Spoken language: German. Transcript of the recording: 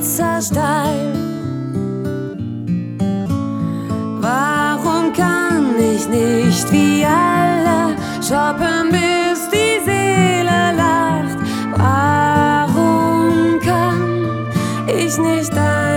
Pizzastall. Warum kann ich nicht wie alle shoppen, bis die Seele lacht? Warum kann ich nicht